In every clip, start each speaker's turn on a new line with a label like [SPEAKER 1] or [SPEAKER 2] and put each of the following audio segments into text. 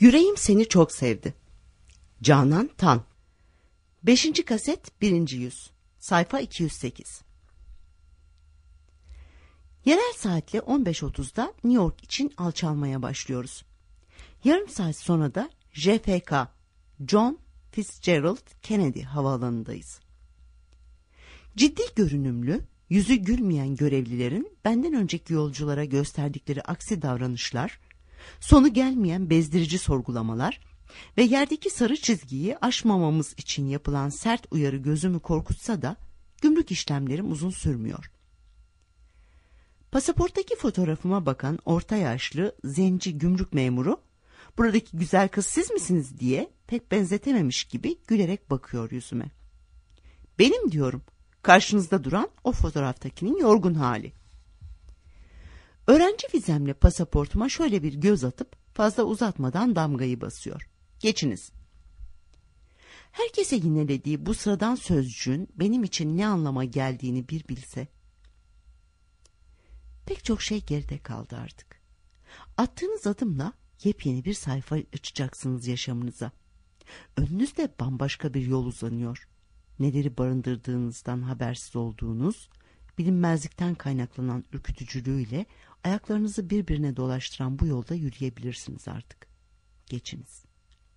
[SPEAKER 1] Yüreğim seni çok sevdi. Canan Tan. 5. kaset 1. yüz. Sayfa 208. Yerel saatle 15.30'da New York için alçalmaya başlıyoruz. Yarım saat sonra da JFK, John Fitzgerald Kennedy havaalanındayız. Ciddi görünümlü, yüzü gülmeyen görevlilerin benden önceki yolculara gösterdikleri aksi davranışlar, sonu gelmeyen bezdirici sorgulamalar ve yerdeki sarı çizgiyi aşmamamız için yapılan sert uyarı gözümü korkutsa da gümrük işlemlerim uzun sürmüyor. Pasaporttaki fotoğrafıma bakan orta yaşlı zenci gümrük memuru, "Buradaki güzel kız siz misiniz?" diye pek benzetememiş gibi gülerek bakıyor yüzüme. "Benim," diyorum. "Karşınızda duran o fotoğraftakinin yorgun hali." Öğrenci vizemle pasaportuma şöyle bir göz atıp fazla uzatmadan damgayı basıyor. "Geçiniz." Herkese yinelediği bu sıradan sözcüğün benim için ne anlama geldiğini bir bilse. Pek çok şey geride kaldı artık. Attığınız adımla yepyeni bir sayfa açacaksınız yaşamınıza. Önünüzde bambaşka bir yol uzanıyor. Neleri barındırdığınızdan habersiz olduğunuz, bilinmezlikten kaynaklanan ürkütücülüğüyle ayaklarınızı birbirine dolaştıran bu yolda yürüyebilirsiniz artık. Geçiniz.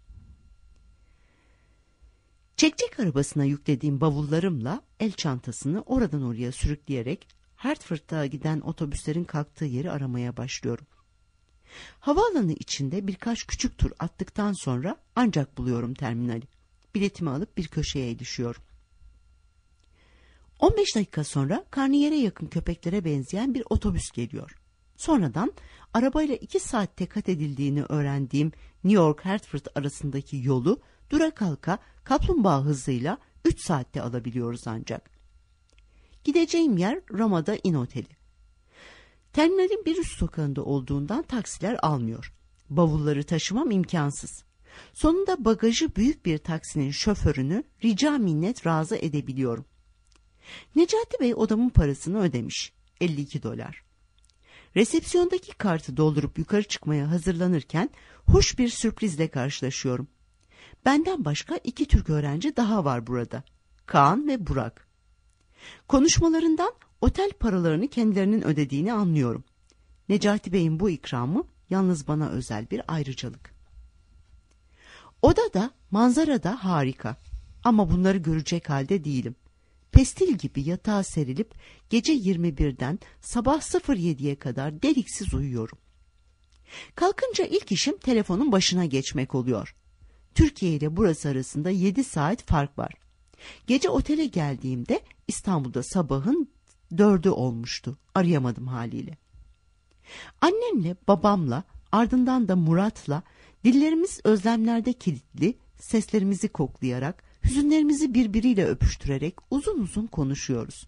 [SPEAKER 1] Çekçek arabasına yüklediğim bavullarımla el çantasını oradan oraya sürükleyerek Hartford'a giden otobüslerin kalktığı yeri aramaya başlıyorum. Havaalanı içinde birkaç küçük tur attıktan sonra ancak buluyorum terminali. Biletimi alıp bir köşeye düşüyorum. 15 dakika sonra karnıyere yakın köpeklere benzeyen bir otobüs geliyor. Sonradan arabayla 2 saatte kat edildiğini öğrendiğim New York-Hartford arasındaki yolu dura kalka kaplumbağa hızıyla 3 saatte alabiliyoruz ancak. Gideceğim yer Roma'da İn Oteli. Terminalin bir üst sokağında olduğundan taksiler almıyor. Bavulları taşımam imkansız. Sonunda bagajı büyük bir taksinin şoförünü rica minnet razı edebiliyorum. Necati Bey odamın parasını ödemiş. $52. Resepsiyondaki kartı doldurup yukarı çıkmaya hazırlanırken hoş bir sürprizle karşılaşıyorum. Benden başka 2 Türk öğrenci daha var burada. Kaan ve Burak. Konuşmalarından otel paralarını kendilerinin ödediğini anlıyorum. Necati Bey'in bu ikramı yalnız bana özel bir ayrıcalık. Oda da manzara da harika. Ama bunları görecek halde değilim. Pestil gibi yatağa serilip gece 21'den sabah 07'ye kadar deliksiz uyuyorum. Kalkınca ilk işim telefonun başına geçmek oluyor. Türkiye ile burası arasında 7 saat fark var. Gece otele geldiğimde İstanbul'da sabahın 4'ü olmuştu. Arayamadım haliyle. Annemle, babamla, ardından da Murat'la dillerimiz özlemlerde kilitli, seslerimizi koklayarak, hüzünlerimizi birbiriyle öpüştürerek uzun uzun konuşuyoruz.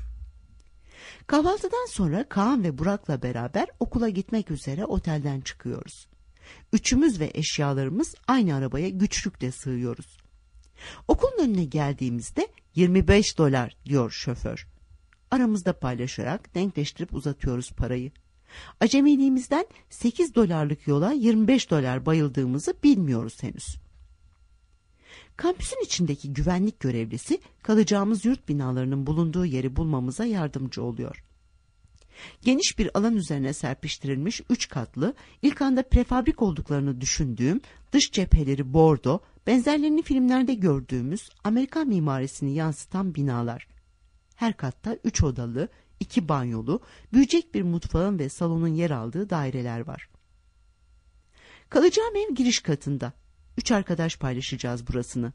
[SPEAKER 1] Kahvaltıdan sonra Kaan ve Burak'la beraber okula gitmek üzere otelden çıkıyoruz. Üçümüz ve eşyalarımız aynı arabaya güçlükle sığıyoruz. Okulun önüne geldiğimizde $25 diyor şoför. Aramızda paylaşarak denkleştirip uzatıyoruz parayı. Acemiliğimizden $8'lık yola $25 bayıldığımızı bilmiyoruz henüz. Kampüsün içindeki güvenlik görevlisi kalacağımız yurt binalarının bulunduğu yeri bulmamıza yardımcı oluyor. Geniş bir alan üzerine serpiştirilmiş 3 katlı, ilk anda prefabrik olduklarını düşündüğüm dış cepheleri bordo, benzerlerini filmlerde gördüğümüz Amerikan mimarisini yansıtan binalar. Her katta 3 odalı, 2 banyolu, büyüyecek bir mutfağın ve salonun yer aldığı daireler var. Kalacağım ev giriş katında. 3 arkadaş paylaşacağız burasını.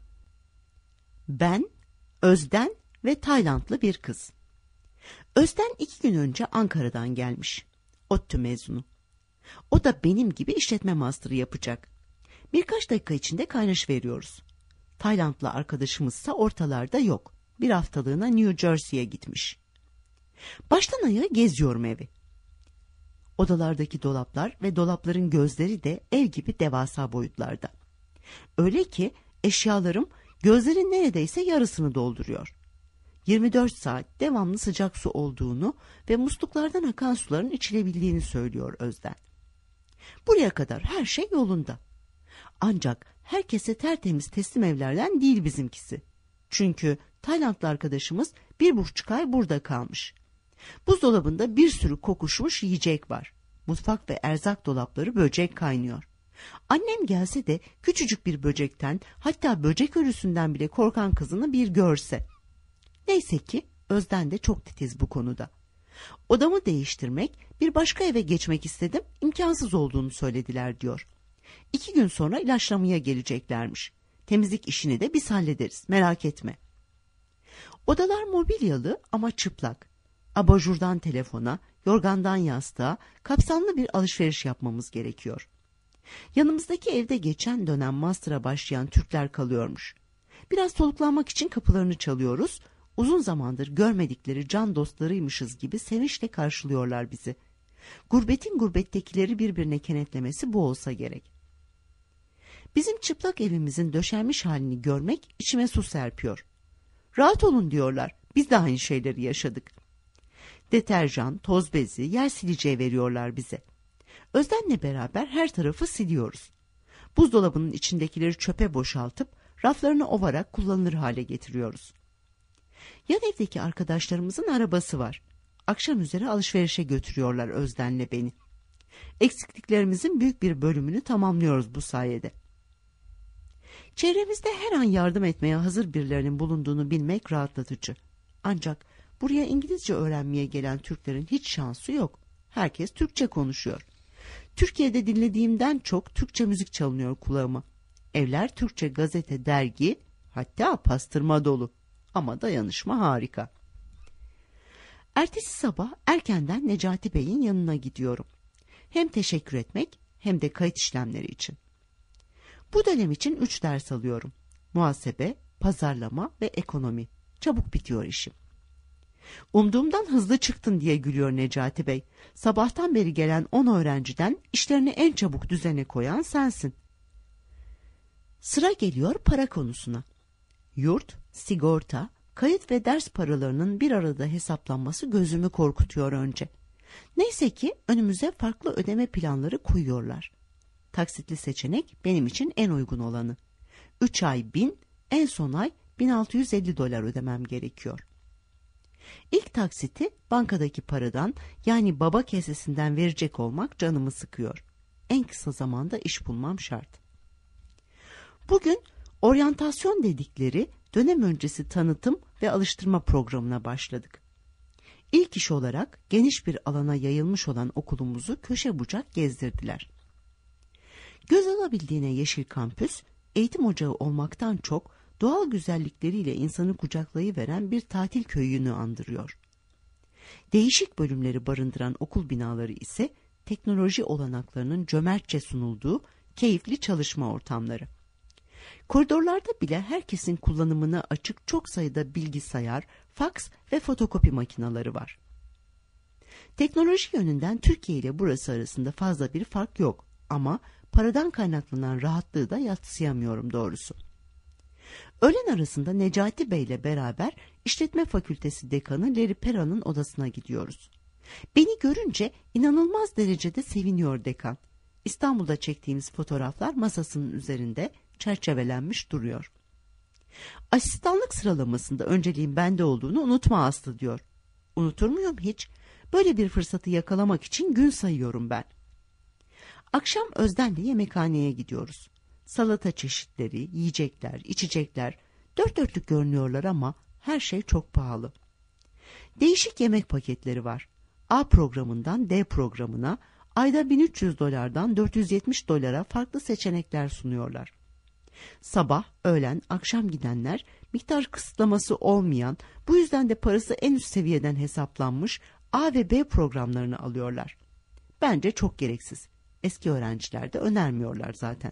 [SPEAKER 1] Ben, Özden ve Taylandlı bir kız. Özden 2 gün önce Ankara'dan gelmiş. ODTÜ mezunu. O da benim gibi işletme master'ı yapacak. Birkaç dakika içinde kaynaş veriyoruz. Taylandlı arkadaşımızsa ortalarda yok. Bir haftalığına New Jersey'ye gitmiş. Baştan ayağa geziyorum evi. Odalardaki dolaplar ve dolapların gözleri de ev gibi devasa boyutlarda. Öyle ki eşyalarım gözlerin neredeyse yarısını dolduruyor. 24 saat devamlı sıcak su olduğunu ve musluklardan akan suların içilebildiğini söylüyor Özden. Buraya kadar her şey yolunda. Ancak herkese tertemiz teslim evlerden değil bizimkisi. Çünkü Taylandlı arkadaşımız 1,5 ay burada kalmış. Buzdolabında bir sürü kokuşmuş yiyecek var. Mutfak ve erzak dolapları böcek kaynıyor. Annem gelse de küçücük bir böcekten, hatta böcek ölüsünden bile korkan kızını bir görse. Neyse ki Özden de çok titiz bu konuda. Odamı değiştirmek, bir başka eve geçmek istedim, imkansız olduğunu söylediler diyor. 2 gün sonra ilaçlamaya geleceklermiş. Temizlik işini de biz hallederiz, merak etme. Odalar mobilyalı ama çıplak. Abajurdan telefona, yorgandan yastığa kapsamlı bir alışveriş yapmamız gerekiyor. Yanımızdaki evde geçen dönem master'a başlayan Türkler kalıyormuş. Biraz soluklanmak için kapılarını çalıyoruz. Uzun zamandır görmedikleri can dostlarıymışız gibi sevinçle karşılıyorlar bizi. Gurbetin gurbettekileri birbirine kenetlemesi bu olsa gerek. Bizim çıplak evimizin döşenmiş halini görmek içime su serpiyor. Rahat olun diyorlar, biz de aynı şeyleri yaşadık. Deterjan, toz bezi, yer sileceği veriyorlar bize. Özden'le beraber her tarafı siliyoruz. Buzdolabının içindekileri çöpe boşaltıp raflarını ovarak kullanılır hale getiriyoruz. Yan evdeki arkadaşlarımızın arabası var. Akşam üzeri alışverişe götürüyorlar Özden'le beni. Eksikliklerimizin büyük bir bölümünü tamamlıyoruz bu sayede. Çevremizde her an yardım etmeye hazır birilerinin bulunduğunu bilmek rahatlatıcı. Ancak buraya İngilizce öğrenmeye gelen Türklerin hiç şansı yok. Herkes Türkçe konuşuyor. Türkiye'de dinlediğimden çok Türkçe müzik çalınıyor kulağıma. Evler Türkçe gazete, dergi, hatta pastırma dolu. Ama dayanışma harika. Ertesi sabah erkenden Necati Bey'in yanına gidiyorum. Hem teşekkür etmek hem de kayıt işlemleri için. Bu dönem için 3 ders alıyorum. Muhasebe, pazarlama ve ekonomi. Çabuk bitiyor işim. Umduğumdan hızlı çıktın diye gülüyor Necati Bey. Sabahtan beri gelen 10 öğrenciden işlerini en çabuk düzene koyan sensin. Sıra geliyor para konusuna. Yurt, sigorta, kayıt ve ders paralarının bir arada hesaplanması gözümü korkutuyor önce. Neyse ki önümüze farklı ödeme planları koyuyorlar. Taksitli seçenek benim için en uygun olanı. 3 ay 1000, en son ay $1650 ödemem gerekiyor. İlk taksiti bankadaki paradan, yani baba kesesinden verecek olmak canımı sıkıyor. En kısa zamanda iş bulmam şart. Bugün oryantasyon dedikleri dönem öncesi tanıtım ve alıştırma programına başladık. İlk iş olarak geniş bir alana yayılmış olan okulumuzu köşe bucak gezdirdiler. Göz alabildiğine yeşil kampüs, eğitim ocağı olmaktan çok doğal güzellikleriyle insanı kucaklayıveren bir tatil köyünü andırıyor. Değişik bölümleri barındıran okul binaları ise teknoloji olanaklarının cömertçe sunulduğu keyifli çalışma ortamları. Koridorlarda bile herkesin kullanımına açık çok sayıda bilgisayar, faks ve fotokopi makineleri var. Teknoloji yönünden Türkiye ile burası arasında fazla bir fark yok ama paradan kaynaklanan rahatlığı da yadsıyamıyorum doğrusu. Öğlen arasında Necati Bey ile beraber İşletme Fakültesi Dekanı Leri Pera'nın odasına gidiyoruz. Beni görünce inanılmaz derecede seviniyor dekan. İstanbul'da çektiğimiz fotoğraflar masasının üzerinde çerçevelenmiş duruyor. Asistanlık sıralamasında önceliğin bende olduğunu unutma Aslı diyor. Unutur muyum hiç? Böyle bir fırsatı yakalamak için gün sayıyorum ben. Akşam Özden'le yemekhaneye gidiyoruz. Salata çeşitleri, yiyecekler, içecekler dört dörtlük görünüyorlar ama her şey çok pahalı. Değişik yemek paketleri var. A programından D programına ayda $1300'dan $470 farklı seçenekler sunuyorlar. Sabah, öğlen, akşam gidenler miktar kısıtlaması olmayan, bu yüzden de parası en üst seviyeden hesaplanmış A ve B programlarını alıyorlar. Bence çok gereksiz. Eski öğrenciler de önermiyorlar zaten.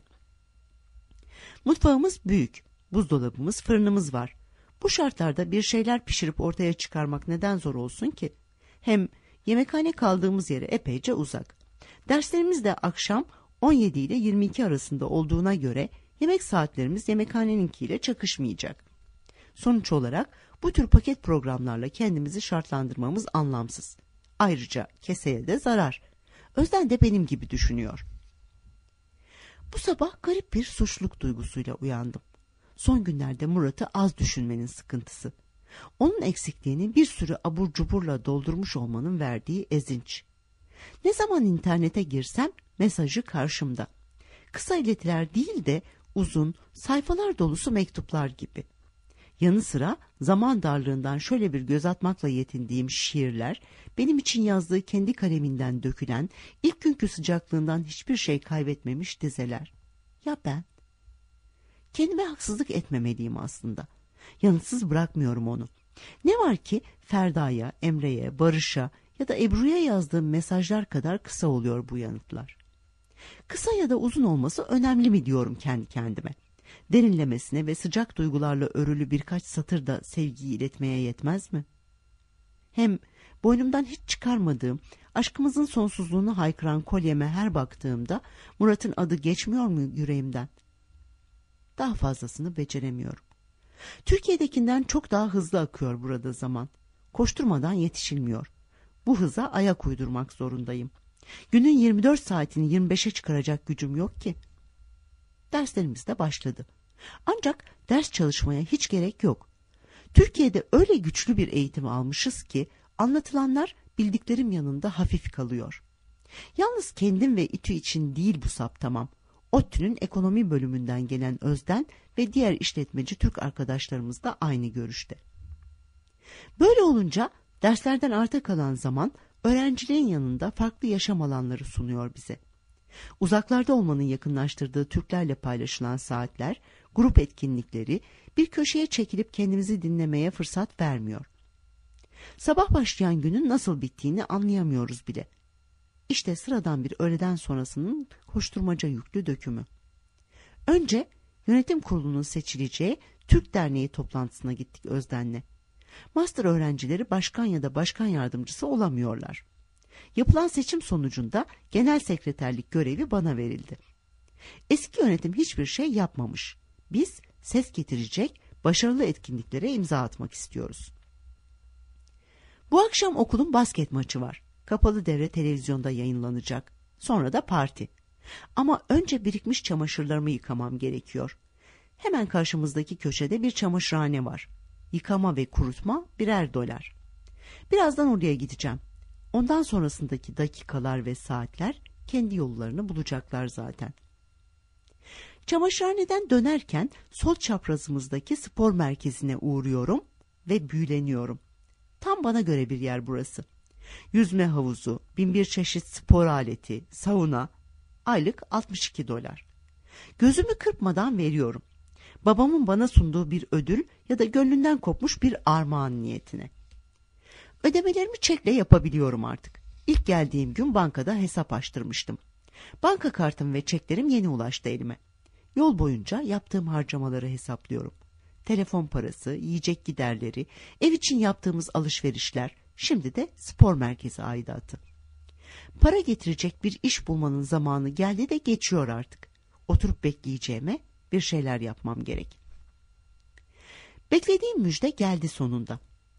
[SPEAKER 1] Mutfağımız büyük, buzdolabımız, fırınımız var. Bu şartlarda bir şeyler pişirip ortaya çıkarmak neden zor olsun ki? Hem yemekhane kaldığımız yere epeyce uzak. Derslerimiz de akşam 17 ile 22 arasında olduğuna göre yemek saatlerimiz yemekhaneninkiyle çakışmayacak. Sonuç olarak bu tür paket programlarla kendimizi şartlandırmamız anlamsız. Ayrıca keseye de zarar. Özden de benim gibi düşünüyor. Bu sabah garip bir suçluluk duygusuyla uyandım. Son günlerde Murat'ı az düşünmenin sıkıntısı. Onun eksikliğini bir sürü abur cuburla doldurmuş olmanın verdiği ezinç. Ne zaman internete girsem mesajı karşımda. Kısa iletiler değil de uzun, sayfalar dolusu mektuplar gibi. Yanı sıra zaman darlığından şöyle bir göz atmakla yetindiğim şiirler, benim için yazdığı kendi kaleminden dökülen, ilk günkü sıcaklığından hiçbir şey kaybetmemiş dizeler. Ya ben? Kendime haksızlık etmemeliyim aslında. Yanıtsız bırakmıyorum onu. Ne var ki Ferda'ya, Emre'ye, Barış'a ya da Ebru'ya yazdığım mesajlar kadar kısa oluyor bu yanıtlar. Kısa ya da uzun olması önemli mi diyorum kendi kendime. Derinlemesine ve sıcak duygularla örülü birkaç satır da sevgiyi iletmeye yetmez mi? Hem boynumdan hiç çıkarmadığım, aşkımızın sonsuzluğunu haykıran kolyeme her baktığımda Murat'ın adı geçmiyor mu yüreğimden? Daha fazlasını beceremiyorum. Türkiye'dekinden çok daha hızlı akıyor burada zaman. Koşturmadan yetişilmiyor. Bu hıza ayak uydurmak zorundayım. Günün 24 saatini 25'e çıkaracak gücüm yok ki. Derslerimiz de başladı. Ancak ders çalışmaya hiç gerek yok. Türkiye'de öyle güçlü bir eğitim almışız ki anlatılanlar bildiklerim yanında hafif kalıyor. Yalnız kendim ve İTÜ için değil bu saptamam. ODTÜ'nün ekonomi bölümünden gelen Özden ve diğer işletmeci Türk arkadaşlarımız da aynı görüşte. Böyle olunca derslerden arta kalan zaman öğrenciliğin yanında farklı yaşam alanları sunuyor bize. Uzaklarda olmanın yakınlaştırdığı Türklerle paylaşılan saatler, grup etkinlikleri bir köşeye çekilip kendimizi dinlemeye fırsat vermiyor. Sabah başlayan günün nasıl bittiğini anlayamıyoruz bile. İşte sıradan bir öğleden sonrasının koşturmaca yüklü dökümü. Önce yönetim kurulunun seçileceği Türk Derneği toplantısına gittik Özden'le. Master öğrencileri başkan ya da başkan yardımcısı olamıyorlar. Yapılan seçim sonucunda genel sekreterlik görevi bana verildi. Eski yönetim hiçbir şey yapmamış. Biz ses getirecek başarılı etkinliklere imza atmak istiyoruz. Bu akşam okulun basket maçı var. Kapalı devre televizyonda yayınlanacak. Sonra da parti. Ama önce birikmiş çamaşırlarımı yıkamam gerekiyor. Hemen karşımızdaki köşede bir çamaşırhane var. Yıkama ve kurutma $1. Birazdan oraya gideceğim. Ondan sonrasındaki dakikalar ve saatler kendi yollarını bulacaklar zaten. Çamaşırhaneden dönerken sol çaprazımızdaki spor merkezine uğruyorum ve büyüleniyorum. Tam bana göre bir yer burası. Yüzme havuzu, 1001 çeşit spor aleti, sauna, aylık $62. Gözümü kırpmadan veriyorum. Babamın bana sunduğu bir ödül ya da gönlünden kopmuş bir armağan niyetine. Ödemelerimi çekle yapabiliyorum artık. İlk geldiğim gün bankada hesap açtırmıştım. Banka kartım ve çeklerim yeni ulaştı elime. Yol boyunca yaptığım harcamaları hesaplıyorum. Telefon parası, yiyecek giderleri, ev için yaptığımız alışverişler, şimdi de spor merkezi aidatı. Para getirecek bir iş bulmanın zamanı geldi de geçiyor artık. Oturup bekleyeceğime bir şeyler yapmam gerek. Beklediğim müjde geldi sonunda.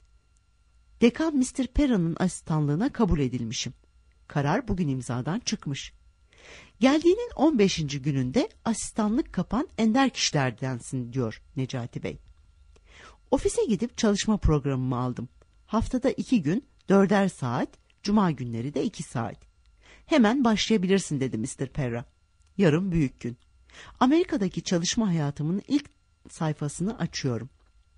[SPEAKER 1] Dekan Mr. Pera'nın asistanlığına kabul edilmişim. Karar bugün imzadan çıkmış. Geldiğinin 15. gününde asistanlık kapan ender kişilerdensin diyor Necati Bey. Ofise gidip çalışma programımı aldım. Haftada 2 gün 4'er saat, cuma günleri de 2 saat. Hemen başlayabilirsin dedi Mr. Pera. Yarın büyük gün. Amerika'daki çalışma hayatımın ilk sayfasını açıyorum.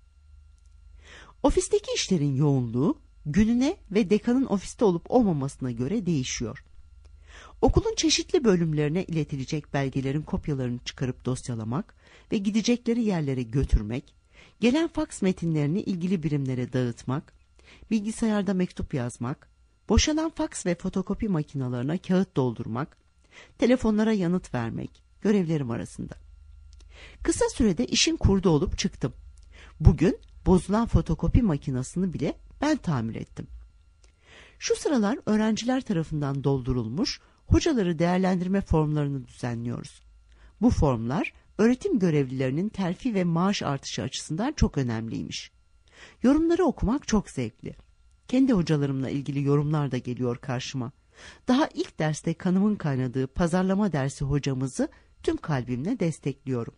[SPEAKER 1] Ofisteki işlerin yoğunluğu gününe ve dekanın ofiste olup olmamasına göre değişiyor. Okulun çeşitli bölümlerine iletilecek belgelerin kopyalarını çıkarıp dosyalamak ve gidecekleri yerlere götürmek, gelen faks metinlerini ilgili birimlere dağıtmak, bilgisayarda mektup yazmak, boşalan faks ve fotokopi makinalarına kağıt doldurmak, telefonlara yanıt vermek görevlerim arasında. Kısa sürede işin kurdu olup çıktım. Bugün bozulan fotokopi makinesini bile ben tamir ettim. Şu sıralar öğrenciler tarafından doldurulmuş hocaları değerlendirme formlarını düzenliyoruz. Bu formlar öğretim görevlilerinin terfi ve maaş artışı açısından çok önemliymiş. Yorumları okumak çok zevkli. Kendi hocalarımla ilgili yorumlar da geliyor karşıma. Daha ilk derste kanımın kaynadığı pazarlama dersi hocamızı tüm kalbimle destekliyorum.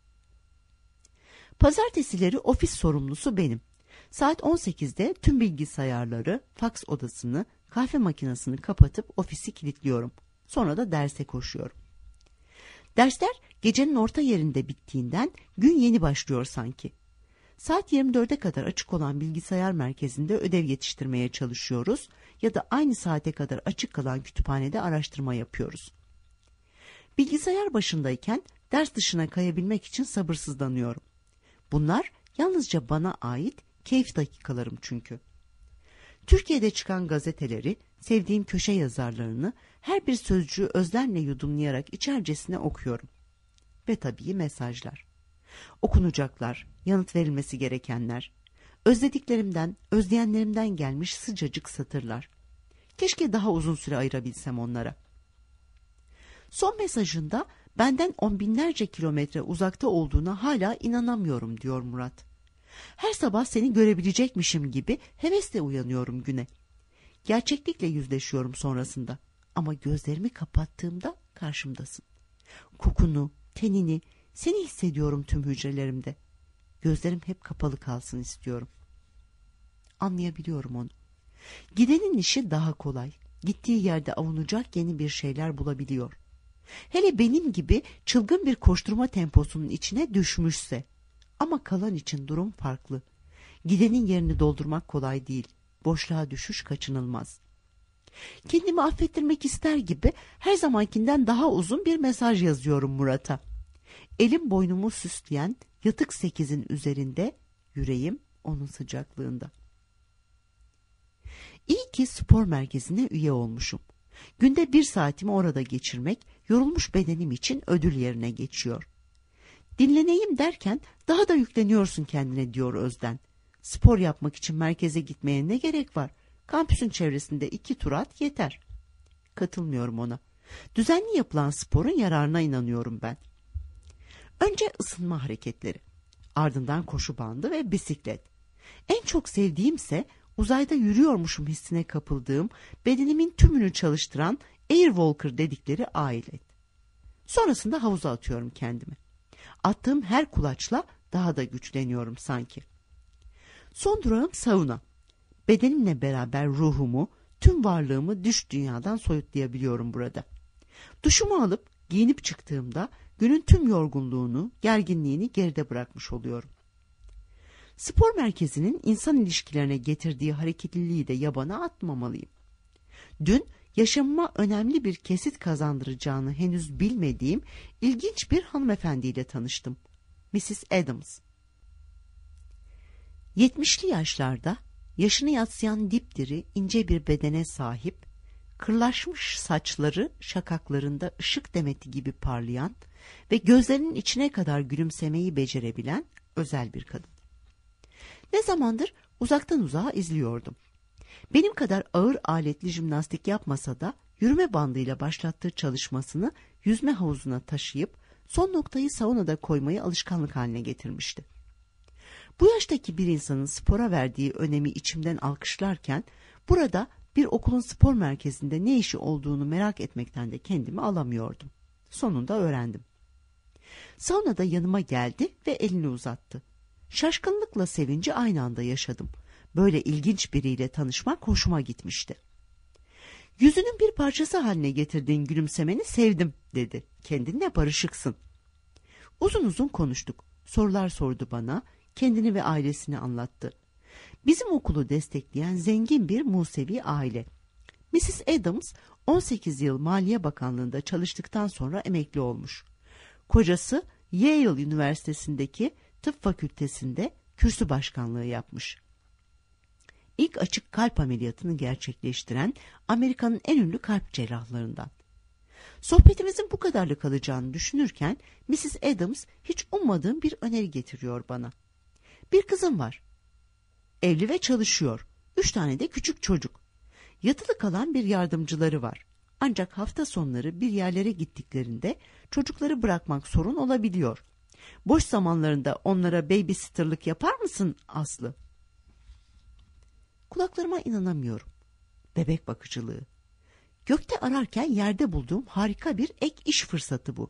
[SPEAKER 1] Pazartesileri ofis sorumlusu benim. Saat 18'de tüm bilgisayarları, faks odasını, kahve makinesini kapatıp ofisi kilitliyorum. Sonra da derse koşuyorum. Dersler gecenin orta yerinde bittiğinden gün yeni başlıyor sanki. Saat 24'e kadar açık olan bilgisayar merkezinde ödev yetiştirmeye çalışıyoruz ya da aynı saate kadar açık kalan kütüphanede araştırma yapıyoruz. Bilgisayar başındayken ders dışına kayabilmek için sabırsızlanıyorum. Bunlar yalnızca bana ait keyif dakikalarım çünkü. Türkiye'de çıkan gazeteleri, sevdiğim köşe yazarlarını, her bir sözcüğü özlemle yudumlayarak içercesine okuyorum. Ve tabii mesajlar. Okunacaklar, yanıt verilmesi gerekenler, özlediklerimden, özleyenlerimden gelmiş sıcacık satırlar. Keşke daha uzun süre ayırabilsem onlara. Son mesajında benden on binlerce kilometre uzakta olduğuna hala inanamıyorum diyor Murat. Her sabah seni görebilecekmişim gibi hevesle uyanıyorum güne. Gerçeklikle yüzleşiyorum sonrasında ama gözlerimi kapattığımda karşımdasın. Kokunu, tenini, seni hissediyorum tüm hücrelerimde. Gözlerim hep kapalı kalsın istiyorum. Anlayabiliyorum onu. Gidenin işi daha kolay. Gittiği yerde avunacak yeni bir şeyler bulabiliyor. Hele benim gibi çılgın bir koşturma temposunun içine düşmüşse. Ama kalan için durum farklı. Gidenin yerini doldurmak kolay değil. Boşluğa düşüş kaçınılmaz. Kendimi affettirmek ister gibi her zamankinden daha uzun bir mesaj yazıyorum Murat'a. Elim boynumu süsleyen yatık sekizin üzerinde, yüreğim onun sıcaklığında. İyi ki spor merkezine üye olmuşum. Günde 1 saatimi orada geçirmek yorulmuş bedenim için ödül yerine geçiyor. Dinleneyim derken daha da yükleniyorsun kendine diyor Özden. Spor yapmak için merkeze gitmeye ne gerek var? Kampüsün çevresinde 2 tur at yeter. Katılmıyorum ona. Düzenli yapılan sporun yararına inanıyorum ben. Önce ısınma hareketleri, ardından koşu bandı ve bisiklet. En çok sevdiğimse uzayda yürüyormuşum hissine kapıldığım, bedenimin tümünü çalıştıran Airwalker dedikleri alet. Sonrasında havuza atıyorum kendimi. Attığım her kulaçla daha da güçleniyorum sanki. Son durağım sauna. Bedenimle beraber ruhumu, tüm varlığımı dış dünyadan soyutlayabiliyorum burada. Duşumu alıp giyinip çıktığımda günün tüm yorgunluğunu, gerginliğini geride bırakmış oluyorum. Spor merkezinin insan ilişkilerine getirdiği hareketliliği de yabana atmamalıyım. Dün yaşamıma önemli bir kesit kazandıracağını henüz bilmediğim ilginç bir hanımefendiyle tanıştım. Mrs. Adams. 70'li yaşlarda, yaşını yatsıyan dipdiri ince bir bedene sahip, kırlaşmış saçları şakaklarında ışık demeti gibi parlayan ve gözlerinin içine kadar gülümsemeyi becerebilen özel bir kadın. Ne zamandır uzaktan uzağa izliyordum. Benim kadar ağır aletli jimnastik yapmasa da yürüme bandıyla başlattığı çalışmasını yüzme havuzuna taşıyıp son noktayı saunada koymayı alışkanlık haline getirmişti. Bu yaştaki bir insanın spora verdiği önemi içimden alkışlarken burada bir okulun spor merkezinde ne işi olduğunu merak etmekten de kendimi alamıyordum. Sonunda öğrendim. Saunada yanıma geldi ve elini uzattı. Şaşkınlıkla sevinci aynı anda yaşadım. Böyle ilginç biriyle tanışmak hoşuma gitmişti. Yüzünün bir parçası haline getirdiğin gülümsemeni sevdim dedi. Kendinle barışıksın. Uzun uzun konuştuk. Sorular sordu bana, kendini ve ailesini anlattı. Bizim okulu destekleyen zengin bir Musevi aile. Mrs. Adams 18 yıl Maliye Bakanlığı'nda çalıştıktan sonra emekli olmuş. Kocası Yale Üniversitesi'ndeki tıp fakültesinde kürsü başkanlığı yapmış. İlk açık kalp ameliyatını gerçekleştiren Amerika'nın en ünlü kalp cerrahlarından. Sohbetimizin bu kadarlık kalacağını düşünürken Mrs. Adams hiç ummadığım bir öneri getiriyor bana. Bir kızım var. Evli ve çalışıyor. 3 tane de küçük çocuk. Yatılı kalan bir yardımcıları var. Ancak hafta sonları bir yerlere gittiklerinde çocukları bırakmak sorun olabiliyor. Boş zamanlarında onlara babysitterlık yapar mısın Aslı? Kulaklarıma inanamıyorum. Bebek bakıcılığı. Gökte ararken yerde bulduğum harika bir ek iş fırsatı bu.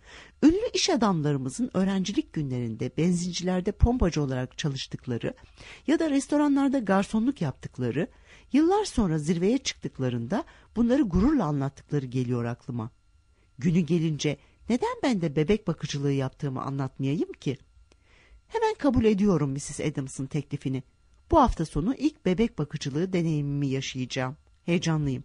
[SPEAKER 1] Ünlü iş adamlarımızın öğrencilik günlerinde benzincilerde pompacı olarak çalıştıkları ya da restoranlarda garsonluk yaptıkları, yıllar sonra zirveye çıktıklarında bunları gururla anlattıkları geliyor aklıma. Günü gelince neden ben de bebek bakıcılığı yaptığımı anlatmayayım ki? Hemen kabul ediyorum Mrs. Adams'ın teklifini. Bu hafta sonu ilk bebek bakıcılığı deneyimimi yaşayacağım. Heyecanlıyım.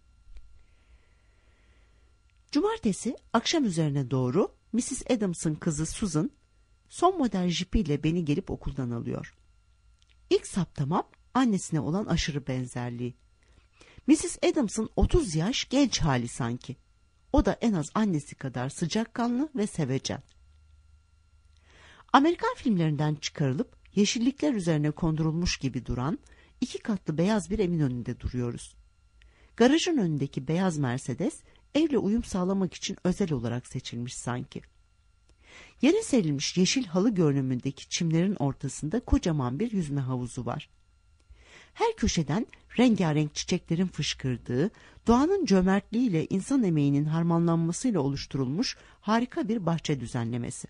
[SPEAKER 1] Cumartesi akşam üzerine doğru Mrs. Adams'ın kızı Susan son model jipiyle beni gelip okuldan alıyor. İlk saptamam annesine olan aşırı benzerliği. Mrs. Adams'ın 30 yaş genç hali sanki. O da en az annesi kadar sıcakkanlı ve sevecen. Amerikan filmlerinden çıkarılıp yeşillikler üzerine kondurulmuş gibi duran 2 katlı beyaz bir evin önünde duruyoruz. Garajın önündeki beyaz Mercedes evle uyum sağlamak için özel olarak seçilmiş sanki. Yere serilmiş yeşil halı görünümündeki çimlerin ortasında kocaman bir yüzme havuzu var. Her köşeden rengarenk çiçeklerin fışkırdığı, doğanın cömertliğiyle insan emeğinin harmanlanmasıyla oluşturulmuş harika bir bahçe düzenlemesi.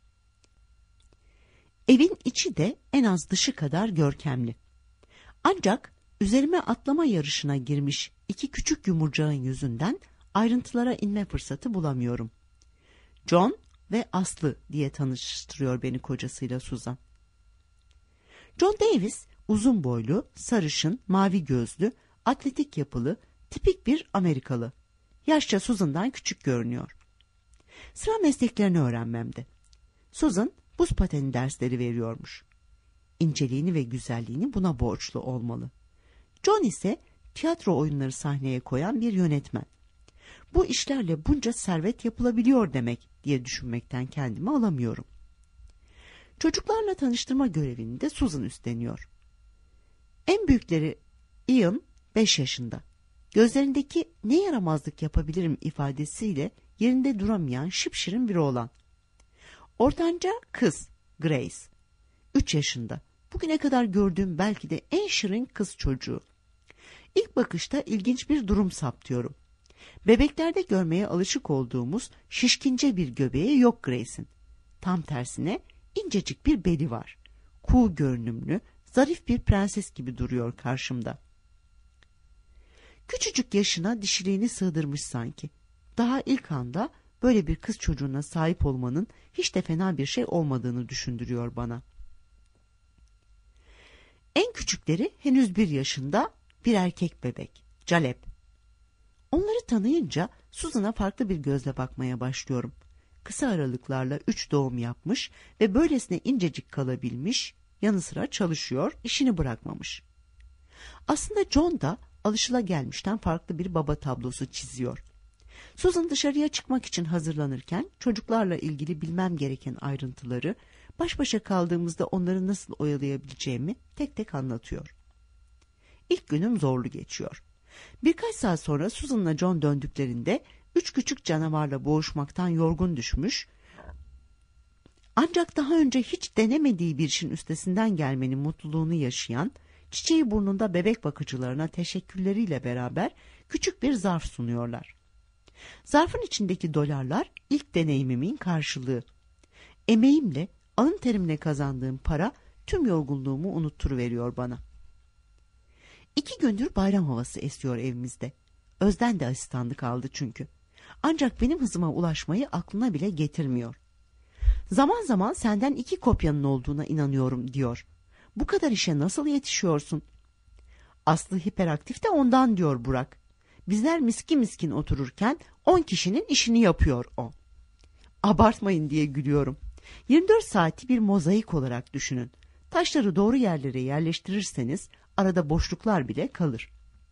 [SPEAKER 1] Evin içi de en az dışı kadar görkemli. Ancak üzerime atlama yarışına girmiş 2 küçük yumurcağın yüzünden ayrıntılara inme fırsatı bulamıyorum. John ve Aslı diye tanıştırıyor beni kocasıyla Susan. John Davis uzun boylu, sarışın, mavi gözlü, atletik yapılı, tipik bir Amerikalı. Yaşça Susan'dan küçük görünüyor. Sıra mesleklerini öğrenmemde. Susan buz pateni dersleri veriyormuş. İnceliğini ve güzelliğini buna borçlu olmalı. John ise tiyatro oyunları sahneye koyan bir yönetmen. Bu işlerle bunca servet yapılabiliyor demek diye düşünmekten kendimi alamıyorum. Çocuklarla tanıştırma görevini de Susan üstleniyor. En büyükleri Ian 5 yaşında. Gözlerindeki ne yaramazlık yapabilirim ifadesiyle yerinde duramayan şipşirin bir oğlan. Ortanca kız Grace 3 yaşında. Bugüne kadar gördüğüm belki de en şirin kız çocuğu. İlk bakışta ilginç bir durum saptıyorum. Bebeklerde görmeye alışık olduğumuz şişkince bir göbeği yok Grace'in. Tam tersine incecik bir beli var. Kuğu görünümlü, zarif bir prenses gibi duruyor karşımda. Küçücük yaşına dişiliğini sığdırmış sanki. Daha ilk anda böyle bir kız çocuğuna sahip olmanın hiç de fena bir şey olmadığını düşündürüyor bana. En küçükleri henüz 1 yaşında bir erkek bebek, Caleb. Onları tanıyınca Susan'a farklı bir gözle bakmaya başlıyorum. Kısa aralıklarla 3 doğum yapmış ve böylesine incecik kalabilmiş, yanı sıra çalışıyor, işini bırakmamış. Aslında John da alışılagelmişten farklı bir baba tablosu çiziyor. Susan dışarıya çıkmak için hazırlanırken çocuklarla ilgili bilmem gereken ayrıntıları, baş başa kaldığımızda onları nasıl oyalayabileceğimi tek tek anlatıyor. İlk günüm zorlu geçiyor. Birkaç saat sonra Susan'la John döndüklerinde 3 küçük canavarla boğuşmaktan yorgun düşmüş, ancak daha önce hiç denemediği bir işin üstesinden gelmenin mutluluğunu yaşayan, çiçeği burnunda bebek bakıcılarına teşekkürleriyle beraber küçük bir zarf sunuyorlar. Zarfın içindeki dolarlar ilk deneyimimin karşılığı. Emeğimle, alın terimle kazandığım para tüm yorgunluğumu unutturuveriyor bana. 2 gündür bayram havası esiyor evimizde. Özden de asistanlık aldı çünkü. Ancak benim hızıma ulaşmayı aklına bile getirmiyor. Zaman zaman senden 2 kopyanın olduğuna inanıyorum diyor. Bu kadar işe nasıl yetişiyorsun? Aslı hiperaktif de ondan diyor Burak. Bizler miskin miskin otururken 10 kişinin işini yapıyor o. Abartmayın diye gülüyorum. 24 saati bir mozaik olarak düşünün. Taşları doğru yerlere yerleştirirseniz arada boşluklar bile kalır.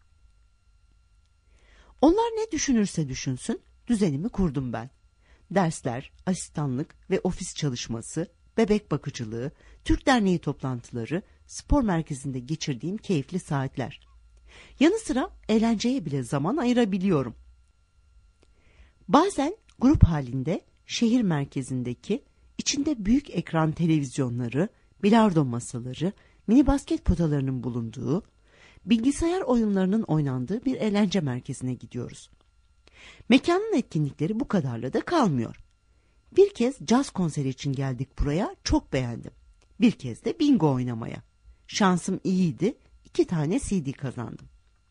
[SPEAKER 1] Onlar ne düşünürse düşünsün, düzenimi kurdum ben. Dersler, asistanlık ve ofis çalışması, bebek bakıcılığı, Türk Derneği toplantıları, spor merkezinde geçirdiğim keyifli saatler. Yanı sıra eğlenceye bile zaman ayırabiliyorum. Bazen grup halinde şehir merkezindeki, içinde büyük ekran televizyonları, bilardo masaları, mini basket potalarının bulunduğu, bilgisayar oyunlarının oynandığı bir eğlence merkezine gidiyoruz. Mekanın etkinlikleri bu kadarla da kalmıyor. Bir kez caz konseri için geldik buraya, çok beğendim. Bir kez de bingo oynamaya. Şansım iyiydi, 2 tane CD kazandım.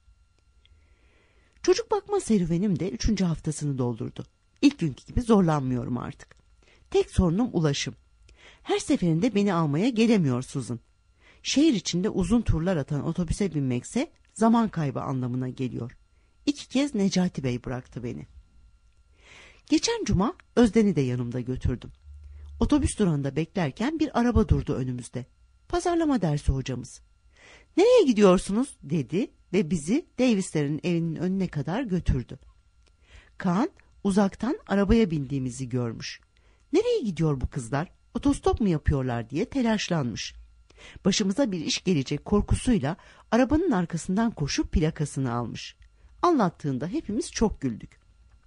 [SPEAKER 1] Çocuk bakma serüvenim de 3. haftasını doldurdu. İlk günkü gibi zorlanmıyorum artık. Tek sorunum ulaşım. Her seferinde beni almaya gelemiyor Susan. Şehir içinde uzun turlar atan otobüse binmekse zaman kaybı anlamına geliyor. 2 kez Necati Bey bıraktı beni. Geçen cuma Özden'i de yanımda götürdüm. Otobüs durağında beklerken bir araba durdu önümüzde. Pazarlama dersi hocamız. "Nereye gidiyorsunuz?" dedi ve bizi Davis'lerin evinin önüne kadar götürdü. Kaan uzaktan arabaya bindiğimizi görmüş. "Nereye gidiyor bu kızlar? Otostop mu yapıyorlar?" diye telaşlanmış. Başımıza bir iş gelecek korkusuyla arabanın arkasından koşup plakasını almış. Anlattığında hepimiz çok güldük.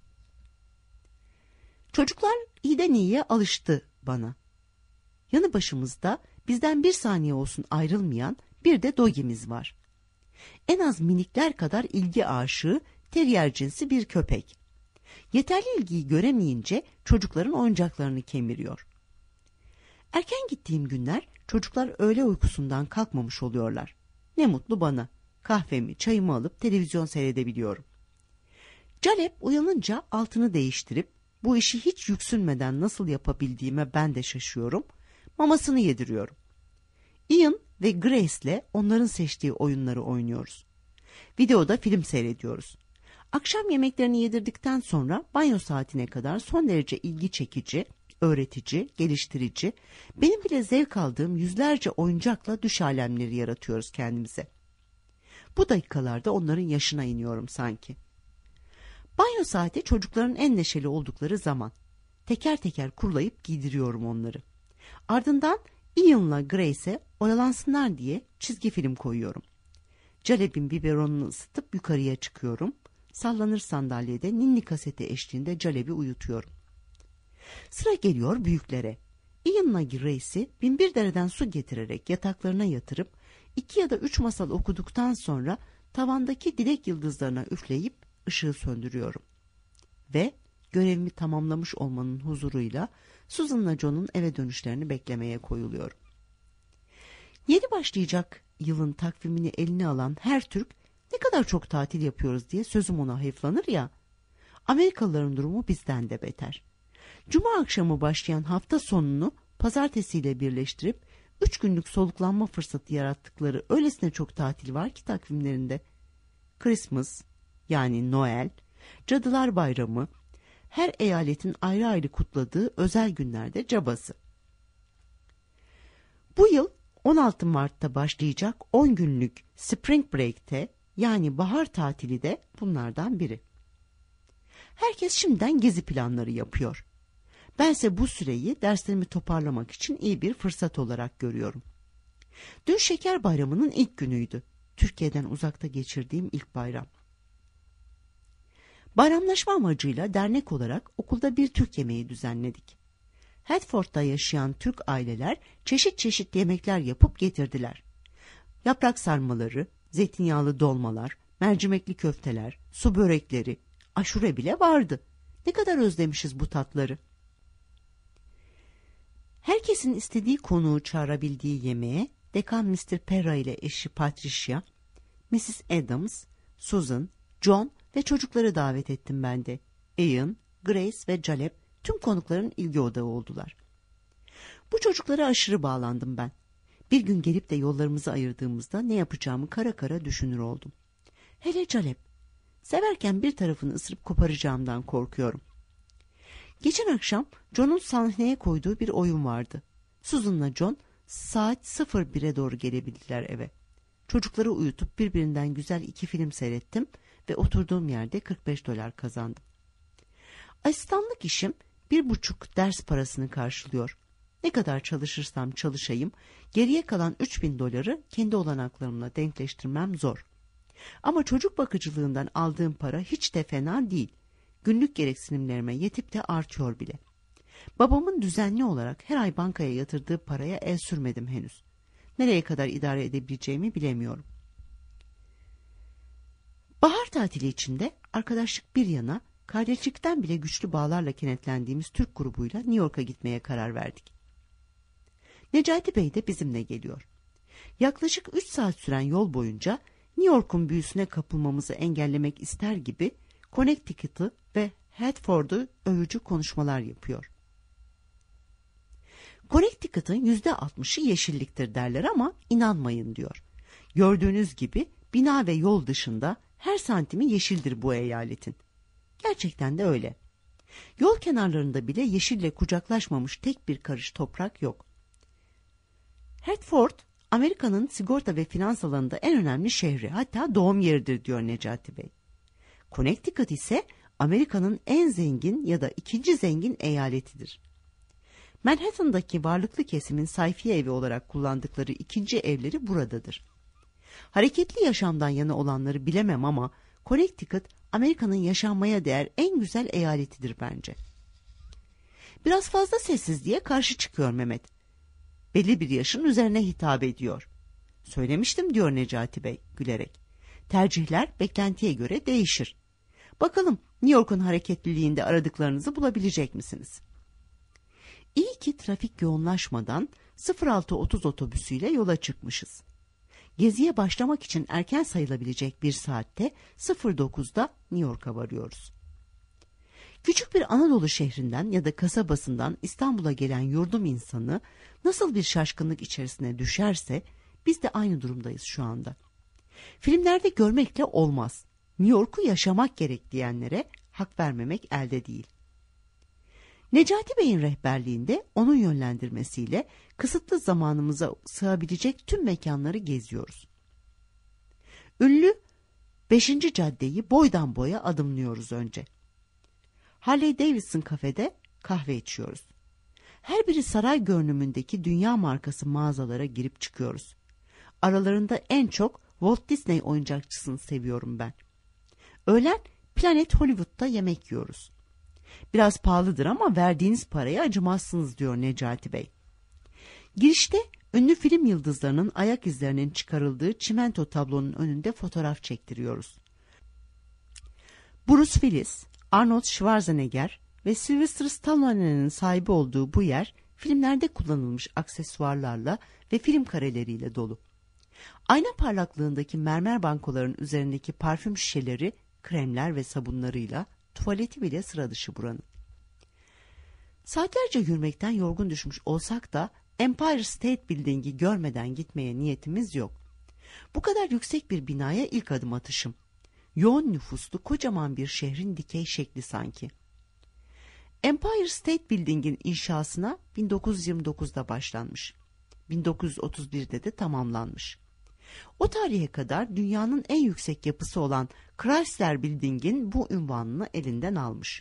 [SPEAKER 1] Çocuklar iyiden iyiye alıştı bana. Yanı başımızda bizden bir saniye olsun ayrılmayan bir de dogimiz var. En az minikler kadar ilgi aşığı, terrier cinsi bir köpek. Yeterli ilgiyi göremeyince çocukların oyuncaklarını kemiriyor. Erken gittiğim günler çocuklar öğle uykusundan kalkmamış oluyorlar. Ne mutlu bana. Kahvemi, çayımı alıp televizyon seyredebiliyorum. Caleb uyanınca altını değiştirip bu işi hiç yüksünmeden nasıl yapabildiğime ben de şaşıyorum. Mamasını yediriyorum. Ian ve Grace'le onların seçtiği oyunları oynuyoruz. Videoda film seyrediyoruz. Akşam yemeklerini yedirdikten sonra banyo saatine kadar son derece ilgi çekici, öğretici, geliştirici, benim bile zevk aldığım yüzlerce oyuncakla düş alemleri yaratıyoruz kendimize. Bu dakikalarda onların yaşına iniyorum sanki. Banyo saati çocukların en neşeli oldukları zaman. Teker teker kurulayıp giydiriyorum onları. Ardından Ian'la Grace'e oyalansınlar diye çizgi film koyuyorum. Caleb'in biberonunu ısıtıp yukarıya çıkıyorum. Sallanır sandalyede ninni kaseti eşliğinde Caleb'i uyutuyorum. Sıra geliyor büyüklere. Ian'la Grace'i Binbirdere'den su getirerek yataklarına yatırıp 2 ya da 3 masal okuduktan sonra tavandaki dilek yıldızlarına üfleyip ışığı söndürüyorum. Ve görevimi tamamlamış olmanın huzuruyla Susan'la John'un eve dönüşlerini beklemeye koyuluyorum. Yeni başlayacak yılın takvimini eline alan her Türk ne kadar çok tatil yapıyoruz diye sözüm ona hayıflanır ya. Amerikalıların durumu bizden de beter. Cuma akşamı başlayan hafta sonunu pazartesiyle birleştirip 3 günlük soluklanma fırsatı yarattıkları öylesine çok tatil var ki takvimlerinde. Christmas yani Noel, Cadılar Bayramı, her eyaletin ayrı ayrı kutladığı özel günlerde cabası. Bu yıl 16 Mart'ta başlayacak 10 günlük Spring Break'te yani bahar tatili de bunlardan biri. Herkes şimdiden gezi planları yapıyor. Bense bu süreyi derslerimi toparlamak için iyi bir fırsat olarak görüyorum. Dün Şeker Bayramı'nın ilk günüydü. Türkiye'den uzakta geçirdiğim ilk bayram. Bayramlaşma amacıyla dernek olarak okulda bir Türk yemeği düzenledik. Hertford'da yaşayan Türk aileler çeşit çeşit yemekler yapıp getirdiler. Yaprak sarmaları, zeytinyağlı dolmalar, mercimekli köfteler, su börekleri, aşure bile vardı. Ne kadar özlemişiz bu tatları. Herkesin istediği konuğu çağırabildiği yemeğe Dekan Mr. Perra ile eşi Patricia, Mrs. Adams, Susan, John ve çocukları davet ettim ben de. Ian, Grace ve Caleb tüm konukların ilgi odağı oldular. Bu çocuklara aşırı bağlandım ben. Bir gün gelip de yollarımızı ayırdığımızda ne yapacağımı kara kara düşünür oldum. Hele Caleb, severken bir tarafını ısırıp koparacağımdan korkuyorum. Geçen akşam John'un sahneye koyduğu bir oyun vardı. Susan'la John saat 01'e doğru gelebildiler eve. Çocukları uyutup birbirinden güzel 2 film seyrettim ve oturduğum yerde $45 kazandım. Asistanlık işim 1,5 ders parasını karşılıyor. Ne kadar çalışırsam çalışayım, geriye kalan $3.000 kendi olanaklarımla denkleştirmem zor. Ama çocuk bakıcılığından aldığım para hiç de fena değil. Günlük gereksinimlerime yetip de artıyor bile. Babamın düzenli olarak her ay bankaya yatırdığı paraya el sürmedim henüz. Nereye kadar idare edebileceğimi bilemiyorum. Bahar tatili içinde arkadaşlık bir yana kardeşlikten bile güçlü bağlarla kenetlendiğimiz Türk grubuyla New York'a gitmeye karar verdik. Necati Bey de bizimle geliyor. Yaklaşık 3 saat süren yol boyunca New York'un büyüsüne kapılmamızı engellemek ister gibi Connecticut'ı ve Hartford'u övücü konuşmalar yapıyor. Connecticut'ın %60'ı yeşilliktir derler ama inanmayın diyor. Gördüğünüz gibi bina ve yol dışında her santimi yeşildir bu eyaletin. Gerçekten de öyle. Yol kenarlarında bile yeşille kucaklaşmamış tek bir karış toprak yok. Hartford, Amerika'nın sigorta ve finans alanında en önemli şehri, hatta doğum yeridir diyor Necati Bey. Connecticut ise Amerika'nın en zengin ya da ikinci zengin eyaletidir. Manhattan'daki varlıklı kesimin sayfiye evi olarak kullandıkları ikinci evleri buradadır. Hareketli yaşamdan yana olanları bilemem ama Connecticut, Amerika'nın yaşanmaya değer en güzel eyaletidir bence. Biraz fazla sessizliğe karşı çıkıyor Mehmet. Belli bir yaşın üzerine hitap ediyor. Söylemiştim diyor Necati Bey gülerek. Tercihler beklentiye göre değişir. Bakalım New York'un hareketliliğinde aradıklarınızı bulabilecek misiniz? İyi ki trafik yoğunlaşmadan 06.30 otobüsüyle yola çıkmışız. Geziye başlamak için erken sayılabilecek bir saatte 09'da New York'a varıyoruz. Küçük bir Anadolu şehrinden ya da kasabasından İstanbul'a gelen yurdum insanı nasıl bir şaşkınlık içerisine düşerse biz de aynı durumdayız şu anda. Filmlerde görmekle olmaz. New York'u yaşamak gerek diyenlere hak vermemek elde değil. Necati Bey'in rehberliğinde onun yönlendirmesiyle kısıtlı zamanımıza sığabilecek tüm mekanları geziyoruz. Ünlü 5. caddeyi boydan boya adımlıyoruz önce. Harley Davidson kafede kahve içiyoruz. Her biri saray görünümündeki dünya markası mağazalara girip çıkıyoruz. Aralarında en çok Walt Disney oyuncakçısını seviyorum ben. Öğlen Planet Hollywood'da yemek yiyoruz. Biraz pahalıdır ama verdiğiniz paraya acımazsınız diyor Necati Bey. Girişte ünlü film yıldızlarının ayak izlerinin çıkarıldığı çimento tablonun önünde fotoğraf çektiriyoruz. Bruce Willis, Arnold Schwarzenegger ve Sylvester Stallone'nin sahibi olduğu bu yer filmlerde kullanılmış aksesuarlarla ve film kareleriyle dolu. Ayna parlaklığındaki mermer bankoların üzerindeki parfüm şişeleri, kremler ve sabunlarıyla tuvaleti bile sıra dışı buranın. Saatlerce yürümekten yorgun düşmüş olsak da Empire State Building'i görmeden gitmeye niyetimiz yok. Bu kadar yüksek bir binaya ilk adım atışım. Yoğun nüfuslu kocaman bir şehrin dikey şekli sanki. Empire State Building'in inşasına 1929'da başlanmış. 1931'de de tamamlanmış. O tarihe kadar dünyanın en yüksek yapısı olan Chrysler Building'in bu unvanını elinden almış.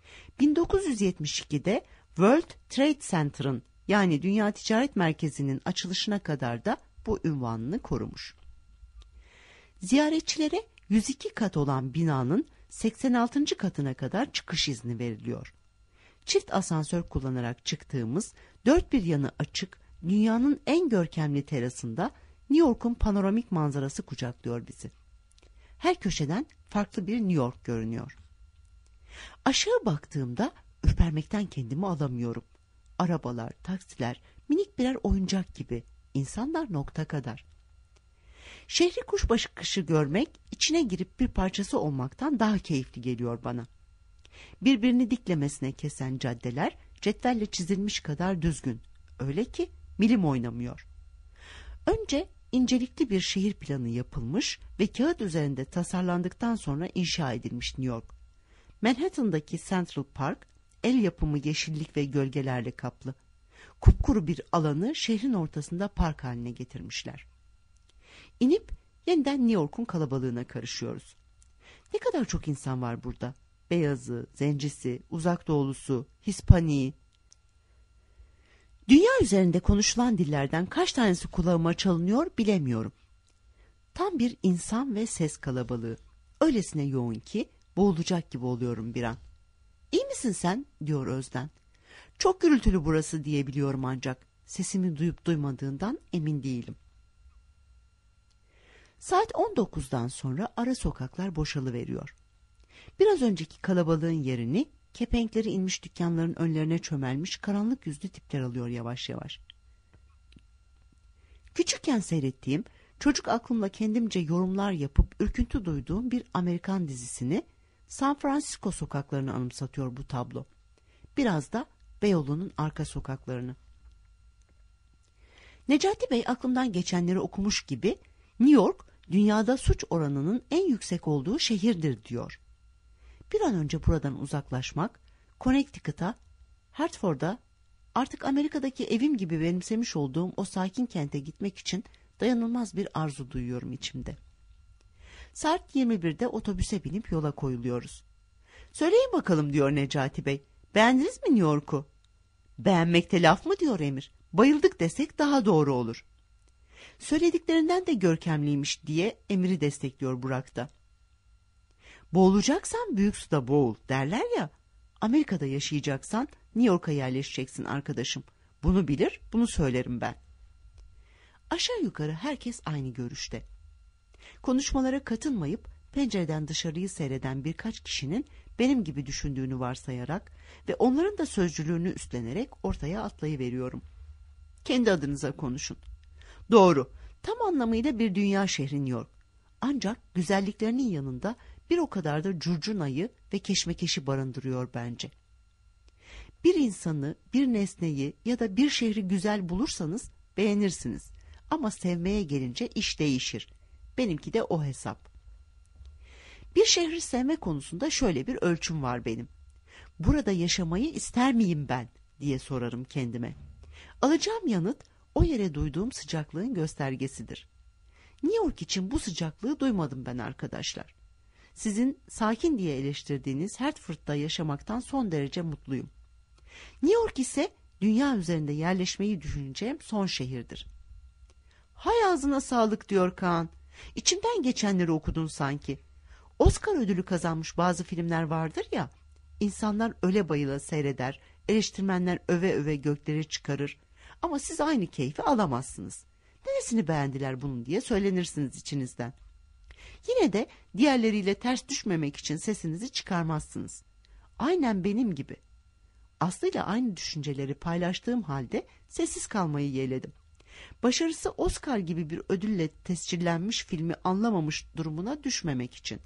[SPEAKER 1] 1972'de World Trade Center'ın yani Dünya Ticaret Merkezi'nin açılışına kadar da bu unvanını korumuş. Ziyaretçilere 102 kat olan binanın 86. katına kadar çıkış izni veriliyor. Çift asansör kullanarak çıktığımız dört bir yanı açık dünyanın en görkemli terasında New York'un panoramik manzarası kucaklıyor bizi. Her köşeden farklı bir New York görünüyor. Aşağı baktığımda ürpermekten kendimi alamıyorum. Arabalar, taksiler, minik birer oyuncak gibi, insanlar nokta kadar. Şehri kuşbaşı kışı görmek, içine girip bir parçası olmaktan daha keyifli geliyor bana. Birbirini diklemesine kesen caddeler, cetvelle çizilmiş kadar düzgün. Öyle ki milim oynamıyor. Önce incelikli bir şehir planı yapılmış ve kağıt üzerinde tasarlandıktan sonra inşa edilmiş New York. Manhattan'daki Central Park, el yapımı yeşillik ve gölgelerle kaplı. Kupkuru bir alanı şehrin ortasında park haline getirmişler. İnip yeniden New York'un kalabalığına karışıyoruz. Ne kadar çok insan var burada. Beyazı, zencisi, uzak doğulusu, Hispaniği. Dünya üzerinde konuşulan dillerden kaç tanesi kulağıma çalınıyor bilemiyorum. Tam bir insan ve ses kalabalığı. Öylesine yoğun ki boğulacak gibi oluyorum bir an. İyi misin sen? Diyor Özden. Çok gürültülü burası diyebiliyorum ancak sesimi duyup duymadığından emin değilim. Saat 19'dan sonra ara sokaklar boşalıveriyor. Biraz önceki kalabalığın yerini kepenkleri inmiş dükkanların önlerine çömelmiş karanlık yüzlü tipler alıyor yavaş yavaş. Küçükken seyrettiğim, çocuk aklımla kendimce yorumlar yapıp ürküntü duyduğum bir Amerikan dizisini, San Francisco sokaklarını anımsatıyor bu tablo. Biraz da Beyoğlu'nun arka sokaklarını. Necati Bey aklımdan geçenleri okumuş gibi, New York dünyada suç oranının en yüksek olduğu şehirdir diyor. Bir an önce buradan uzaklaşmak, Connecticut'a, Hartford'a, artık Amerika'daki evim gibi benimsemiş olduğum o sakin kente gitmek için dayanılmaz bir arzu duyuyorum içimde. Saat 21'de otobüse binip yola koyuluyoruz. Söyleyin bakalım diyor Necati Bey. Beğendiniz mi New York'u? Beğenmekte laf mı diyor Emir. Bayıldık desek daha doğru olur. Söylediklerinden de görkemliymiş diye Emir'i destekliyor Burak da. Boğulacaksan büyük suda boğul derler ya. Amerika'da yaşayacaksan New York'a yerleşeceksin arkadaşım. Bunu bilir, bunu söylerim ben. Aşağı yukarı herkes aynı görüşte. Konuşmalara katılmayıp pencereden dışarıyı seyreden birkaç kişinin benim gibi düşündüğünü varsayarak ve onların da sözcülüğünü üstlenerek ortaya atlayıveriyorum. Kendi adınıza konuşun. Doğru, tam anlamıyla bir dünya şehri New York. Ancak güzelliklerinin yanında bir o kadar da curcunayı ve keşmekeşi barındırıyor bence. Bir insanı, bir nesneyi ya da bir şehri güzel bulursanız beğenirsiniz. Ama sevmeye gelince iş değişir. Benimki de o hesap. Bir şehri sevme konusunda şöyle bir ölçüm var benim. Burada yaşamayı ister miyim ben diye sorarım kendime. Alacağım yanıt o yere duyduğum sıcaklığın göstergesidir. New York için bu sıcaklığı duymadım ben arkadaşlar. Sizin sakin diye eleştirdiğiniz Hartford'da yaşamaktan son derece mutluyum. New York ise dünya üzerinde yerleşmeyi düşüneceğim son şehirdir. Hay ağzına sağlık diyor Kaan. İçimden geçenleri okudun sanki. Oscar ödülü kazanmış bazı filmler vardır ya, insanlar öyle bayıla seyreder, eleştirmenler öve öve göklere çıkarır. Ama siz aynı keyfi alamazsınız. Neresini beğendiler bunun diye söylenirsiniz içinizden. Yine de diğerleriyle ters düşmemek için sesinizi çıkarmazsınız. Aynen benim gibi. Aslı'yla aynı düşünceleri paylaştığım halde sessiz kalmayı yeğledim. Başarısı Oscar gibi bir ödülle tescillenmiş filmi anlamamış durumuna düşmemek için.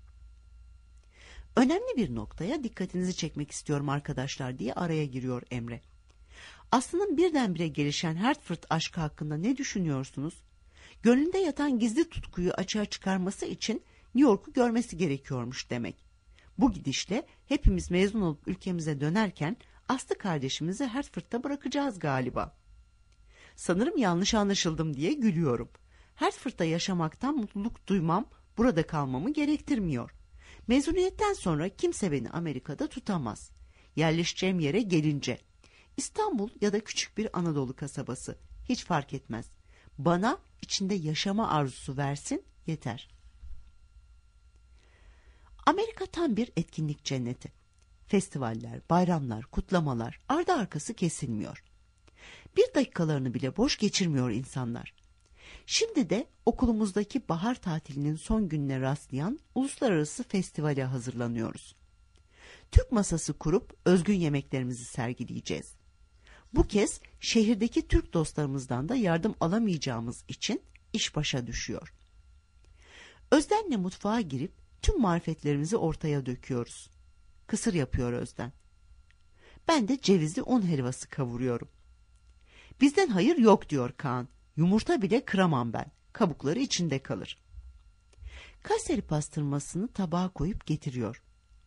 [SPEAKER 1] Önemli bir noktaya dikkatinizi çekmek istiyorum arkadaşlar diye araya giriyor Emre. Aslı'nın birdenbire gelişen Hartford aşkı hakkında ne düşünüyorsunuz? Gönlünde yatan gizli tutkuyu açığa çıkarması için New York'u görmesi gerekiyormuş demek. Bu gidişle hepimiz mezun olup ülkemize dönerken Aslı kardeşimizi Hartford'da bırakacağız galiba. Sanırım yanlış anlaşıldım diye gülüyorum. Hartford'da yaşamaktan mutluluk duymam, burada kalmamı gerektirmiyor. Mezuniyetten sonra kimse beni Amerika'da tutamaz. Yerleşeceğim yere gelince. İstanbul ya da küçük bir Anadolu kasabası. Hiç fark etmez. Bana içinde yaşama arzusu versin yeter. Amerika tam bir etkinlik cenneti. Festivaller, bayramlar, kutlamalar ardı arkası kesilmiyor. Bir dakikalarını bile boş geçirmiyor insanlar. Şimdi de okulumuzdaki bahar tatilinin son gününe rastlayan uluslararası festivale hazırlanıyoruz. Türk masası kurup özgün yemeklerimizi sergileyeceğiz. Bu kez şehirdeki Türk dostlarımızdan da yardım alamayacağımız için iş başa düşüyor. Özden'le mutfağa girip tüm marifetlerimizi ortaya döküyoruz. Kısır yapıyor Özden. Ben de cevizli un helvası kavuruyorum. Bizden hayır yok diyor Kaan. Yumurta bile kıramam ben. Kabukları içinde kalır. Kayseri pastırmasını tabağa koyup getiriyor.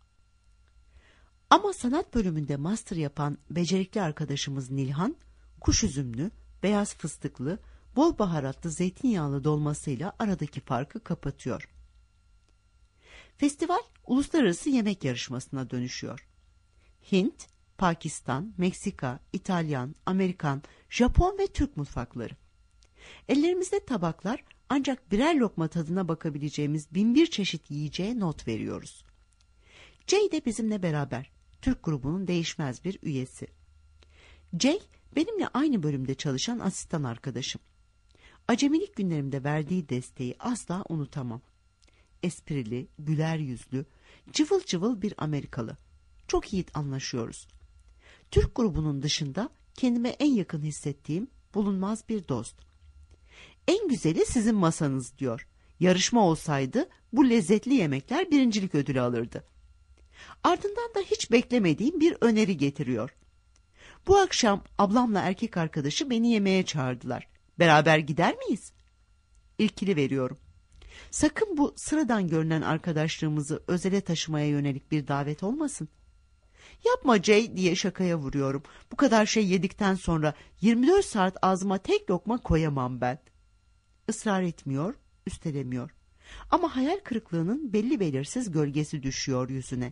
[SPEAKER 1] Ama sanat bölümünde master yapan becerikli arkadaşımız Nilhan, kuş üzümlü, beyaz fıstıklı, bol baharatlı zeytinyağlı dolmasıyla aradaki farkı kapatıyor. Festival uluslararası yemek yarışmasına dönüşüyor. Hint, Pakistan, Meksika, İtalyan, Amerikan, Japon ve Türk mutfakları. Ellerimizde tabaklar, ancak birer lokma tadına bakabileceğimiz 1001 çeşit yiyeceğe not veriyoruz. Jay de bizimle beraber, Türk grubunun değişmez bir üyesi. Jay, benimle aynı bölümde çalışan asistan arkadaşım. Acemilik günlerimde verdiği desteği asla unutamam. Esprili, güler yüzlü, Cıvıl cıvıl bir Amerikalı. Çok iyi anlaşıyoruz. Türk grubunun dışında kendime en yakın hissettiğim bulunmaz bir dost. En güzeli sizin masanız diyor. Yarışma olsaydı bu lezzetli yemekler birincilik ödülü alırdı. Ardından da hiç beklemediğim bir öneri getiriyor. Bu akşam ablamla erkek arkadaşı beni yemeğe çağırdılar. Beraber gider miyiz? İlkili veriyorum. Sakın bu sıradan görünen arkadaşlığımızı özele taşımaya yönelik bir davet olmasın. Yapma Jay diye şakaya vuruyorum. Bu kadar şey yedikten sonra 24 saat ağzıma tek lokma koyamam ben. Israr etmiyor, üstelemiyor. Ama hayal kırıklığının belli belirsiz gölgesi düşüyor yüzüne.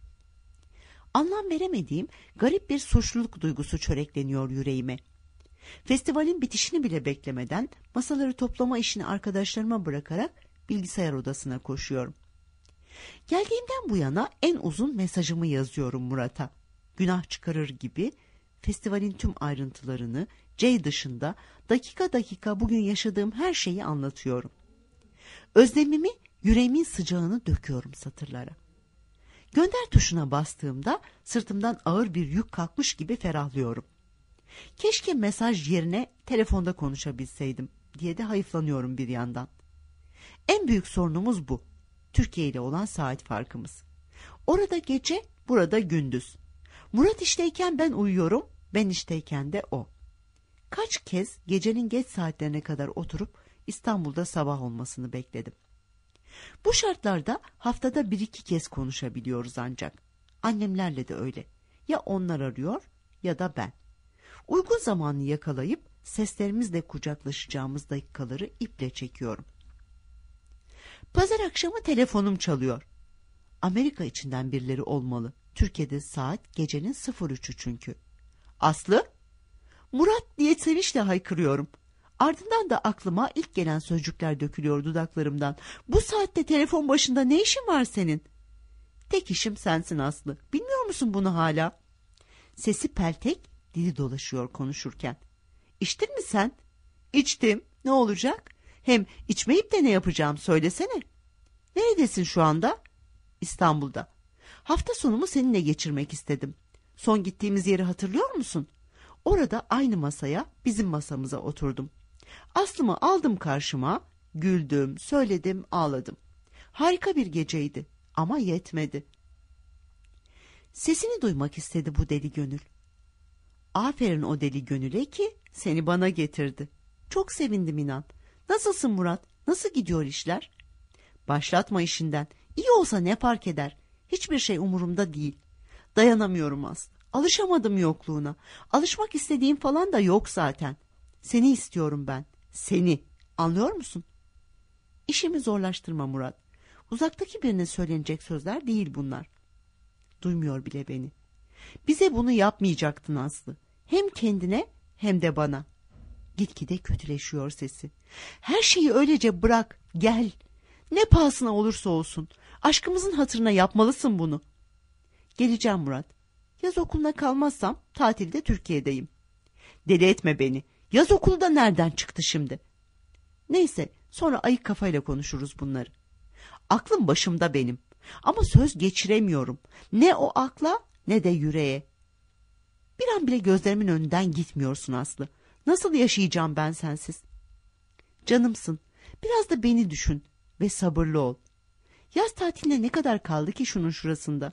[SPEAKER 1] Anlam veremediğim garip bir suçluluk duygusu çörekleniyor yüreğime. Festivalin bitişini bile beklemeden masaları toplama işini arkadaşlarıma bırakarak bilgisayar odasına koşuyorum. Geldiğimden bu yana en uzun mesajımı yazıyorum Murat'a. Günah çıkarır gibi festivalin tüm ayrıntılarını, Jay dışında dakika dakika bugün yaşadığım her şeyi anlatıyorum. Özlemimi, yüreğimin sıcağını döküyorum satırlara. Gönder tuşuna bastığımda sırtımdan ağır bir yük kalkmış gibi ferahlıyorum. Keşke mesaj yerine telefonda konuşabilseydim diye de hayıflanıyorum bir yandan. En büyük sorunumuz bu. Türkiye ile olan saat farkımız. Orada gece, burada gündüz. Murat işteyken ben uyuyorum, ben işteyken de o. Kaç kez gecenin geç saatlerine kadar oturup İstanbul'da sabah olmasını bekledim. Bu şartlarda haftada 1-2 kez konuşabiliyoruz ancak. Annemlerle de öyle. Ya onlar arıyor ya da ben. Uygun zamanı yakalayıp seslerimizle kucaklaşacağımız dakikaları iple çekiyorum. Pazar akşamı telefonum çalıyor. Amerika içinden birileri olmalı. Türkiye'de saat gecenin 03'ü çünkü. Aslı? Murat diye sevinçle haykırıyorum. Ardından da aklıma ilk gelen sözcükler dökülüyor dudaklarımdan. Bu saatte telefon başında ne işin var senin? Tek işim sensin Aslı. Bilmiyor musun bunu hala? Sesi peltek, dili dolaşıyor konuşurken. İçtin mi sen? İçtim. Ne olacak? Hem içmeyip de ne yapacağım söylesene. Neredesin şu anda? İstanbul'da. Hafta sonumu seninle geçirmek istedim. Son gittiğimiz yeri hatırlıyor musun? Orada aynı masaya, bizim masamıza oturdum. Aslı'mı aldım karşıma, güldüm, söyledim, ağladım. Harika bir geceydi ama yetmedi. Sesini duymak istedi bu deli gönül. Aferin o deli gönüle ki seni bana getirdi. Çok sevindim inan. Nasılsın Murat? Nasıl gidiyor işler? Başlatma işinden. İyi olsa ne fark eder? Hiçbir şey umurumda değil. Dayanamıyorum Aslı. Alışamadım yokluğuna. Alışmak istediğim falan da yok zaten. Seni istiyorum ben. Seni. Anlıyor musun? İşimi zorlaştırma Murat. Uzaktaki birine söylenecek sözler değil bunlar. Duymuyor bile beni. Bize bunu yapmayacaktın Aslı. Hem kendine hem de bana. Gitgide kötüleşiyor sesi. Her şeyi öylece bırak, gel. Ne pahasına olursa olsun. Aşkımızın hatırına yapmalısın bunu. Geleceğim Murat. Yaz okuluna kalmazsam tatilde Türkiye'deyim. Deli etme beni. Yaz okulu da nereden çıktı şimdi? Neyse, sonra ayık kafayla konuşuruz bunları. Aklım başımda benim. Ama söz geçiremiyorum. Ne o akla ne de yüreğe. Bir an bile gözlerimin önünden gitmiyorsun Aslı. Nasıl yaşayacağım ben sensiz? Canımsın. Biraz da beni düşün ve sabırlı ol. Yaz tatiline ne kadar kaldı ki şunun şurasında?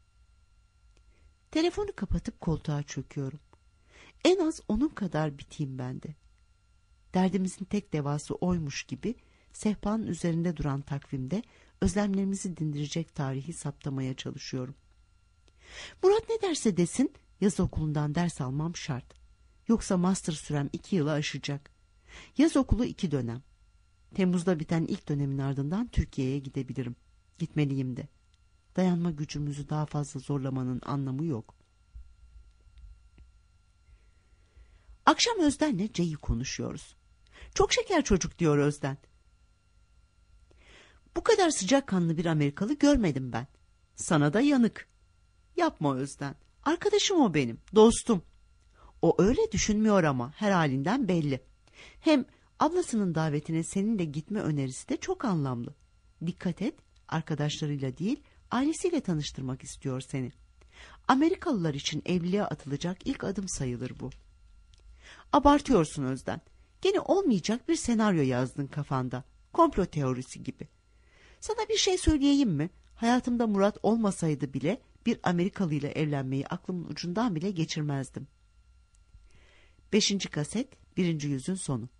[SPEAKER 1] Telefonu kapatıp koltuğa çöküyorum. En az onun kadar biteyim ben de. Derdimizin tek devası oymuş gibi sehpanın üzerinde duran takvimde özlemlerimizi dindirecek tarihi saptamaya çalışıyorum. Murat ne derse desin yaz okulundan ders almam şart. Yoksa master sürem 2 yılı aşacak. Yaz okulu 2 dönem. Temmuz'da biten ilk dönemin ardından Türkiye'ye gidebilirim. Gitmeliyim de. Dayanma gücümüzü daha fazla zorlamanın anlamı yok. Akşam Özden'le C'yi konuşuyoruz. Çok şeker çocuk diyor Özden. Bu kadar sıcakkanlı bir Amerikalı görmedim ben. Sana da yanık. Yapma Özden. Arkadaşım o benim, dostum. O öyle düşünmüyor ama her halinden belli. Hem ablasının davetine seninle gitme önerisi de çok anlamlı. Dikkat et, arkadaşlarıyla değil, Ailesiyle tanıştırmak istiyor seni. Amerikalılar için evliliğe atılacak ilk adım sayılır bu. Abartıyorsun Özden. Gene olmayacak bir senaryo yazdın kafanda. Komplo teorisi gibi. Sana bir şey söyleyeyim mi? Hayatımda Murat olmasaydı bile bir Amerikalı ile evlenmeyi aklımın ucundan bile geçirmezdim. 5. kaset 1. yüzün sonu.